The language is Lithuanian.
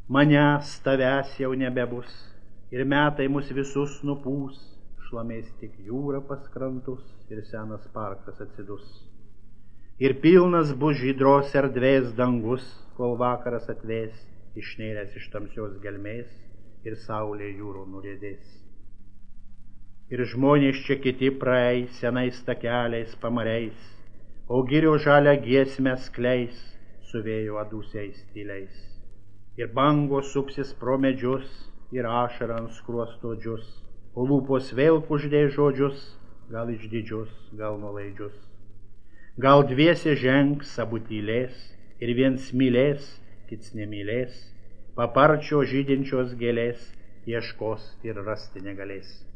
Manęs tavęs jau nebebus, ir metai mus visus nupūs, šlamės tik jūra pas krantus ir senas parkas atsidus. Ir pilnas bus žydros erdvės dangus, kol vakaras atvės, išnėręs iš tamsios gelmės ir saulė jūrų nuriedės. Ir žmonės čia kiti praeis senais takeliais pamariais, o girio žalią giesmę skleis su vėjo adūsiais tyliais. Ir bangos supsis pro medžius, ir ašara ant skruosto džius, o lūpos vėl kuždės žodžius, gal išdidžius, gal nuolaidžius. Gal dviese žengs, abu tylės, ir viens mylės, kits nemylės, paparčio žydinčios gėlės ieškos ir rasti negalės.